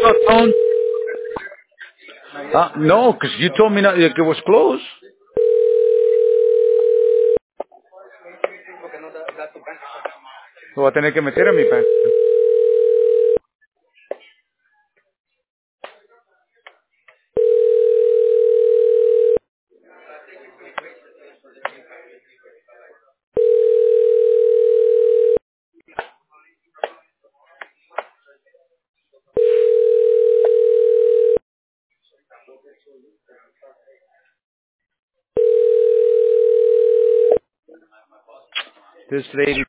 phone? No, because you told me not, like it was closed. Lo voy a tener que meter en mi bank. This lady